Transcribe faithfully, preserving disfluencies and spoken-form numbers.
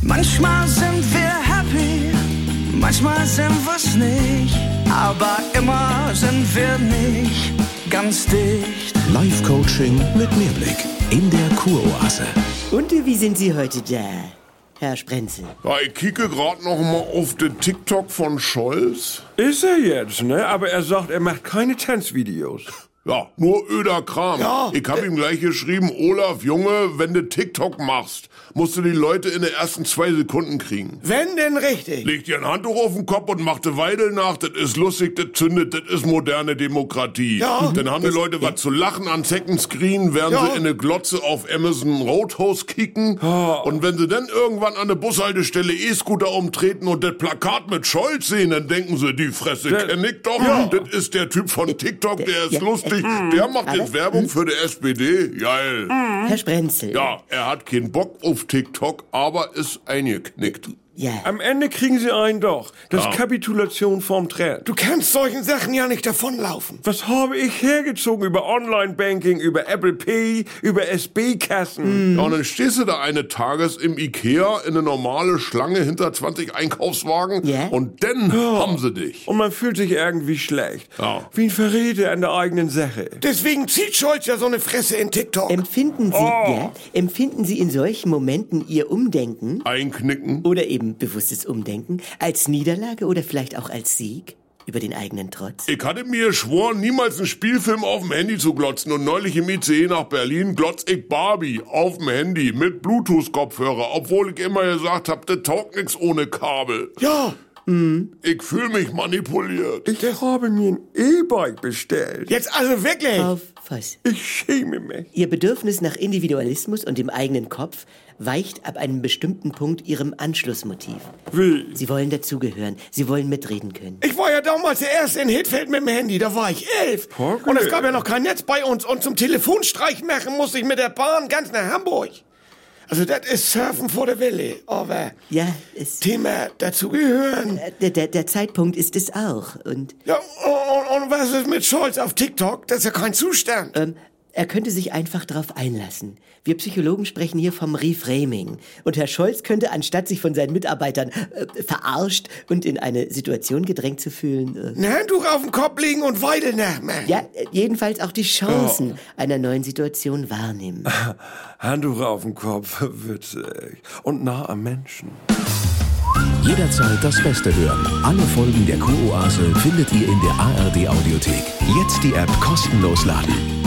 Manchmal sind wir happy, manchmal sind wir's nicht, aber immer sind wir nicht ganz dicht. Live-Coaching mit Mehrblick in der Kuroase. Und wie sind Sie heute da, Herr Sprenzel? Ja, ich kicke gerade noch mal auf den TikTok von Scholz. Ist er jetzt, ne? Aber er sagt, er macht keine Tanzvideos. Ja, nur öder Kram. Ja. Ich hab ihm gleich geschrieben, Olaf, Junge, wenn du TikTok machst, musst du die Leute in den ersten zwei Sekunden kriegen. Wenn denn richtig. Leg dir ein Handtuch auf den Kopf und mach de Weidel nach, das ist lustig, das zündet, das ist moderne Demokratie. Ja. Dann haben die Leute was zu lachen an Second Screen, während Ja. sie in eine Glotze auf Amazon Roadhouse kicken. Und wenn sie dann irgendwann an der Bushaltestelle E-Scooter umtreten und das Plakat mit Scholz sehen, dann denken sie, die Fresse Der- kenn ich doch. Ja. Das ist der Typ von TikTok, der ist Ja. lustig. Der macht Aber- jetzt Werbung für die S P D. Geil. Herr Sprenzel. Ja, er hat keinen Bock auf TikTok, aber ist eingeknickt. Ja. Am Ende kriegen sie einen doch. Das Ja. ist Kapitulation vom Trend. Du kannst solchen Sachen ja nicht davonlaufen. Was habe ich hergezogen über Online-Banking, über Apple Pay, über S B-Kassen? Ja, und dann stehst du da eine Tages im Ikea in eine normale Schlange hinter zwanzig Einkaufswagen Ja. und dann haben sie dich. Und man fühlt sich irgendwie schlecht. Ja. Wie ein Verräter an der eigenen Sache. Deswegen zieht Scholz ja so eine Fresse in TikTok. Empfinden Sie, ja, empfinden Sie in solchen Momenten Ihr Umdenken Einknicken. oder eben bewusstes Umdenken als Niederlage oder vielleicht auch als Sieg über den eigenen Trotz? Ich hatte mir geschworen, niemals einen Spielfilm auf dem Handy zu glotzen. Und neulich im I C E nach Berlin glotz ich Barbie auf dem Handy mit Bluetooth-Kopfhörer, obwohl ich immer gesagt hab, das taugt nix ohne Kabel. Ja. Ich fühle mich manipuliert. Ich habe mir ein E-Bike bestellt. Jetzt also wirklich. Auf was? Ich schäme mich. Ihr Bedürfnis nach Individualismus und dem eigenen Kopf weicht ab einem bestimmten Punkt Ihrem Anschlussmotiv. Wie? Sie wollen dazugehören, Sie wollen mitreden können. Ich war ja damals der Erste in Hitfeld mit dem Handy, da war ich elf. Okay. Und es gab ja noch kein Netz bei uns. Und zum Telefonstreich machen musste ich mit der Bahn ganz nach Hamburg. Also das ist Surfen vor der Welle. Aber Ja, es, Thema dazugehören. der, der, der Zeitpunkt ist es auch. Und Ja, und, und was ist mit Scholz auf TikTok? Das ist ja kein Zustand. ähm, er könnte sich einfach darauf einlassen. Wir Psychologen sprechen hier vom Reframing. Und Herr Scholz könnte, anstatt sich von seinen Mitarbeitern äh, verarscht und in eine Situation gedrängt zu fühlen, äh, Ein Handtuch auf den Kopf legen und Weidel nachmachen. ja, äh, jedenfalls auch die Chancen einer neuen Situation wahrnehmen. Handtuch auf dem Kopf, witzig. Und nah am Menschen. Jederzeit das Beste hören. Alle Folgen der Kuroase findet ihr in der A R D Audiothek. Jetzt die App kostenlos laden.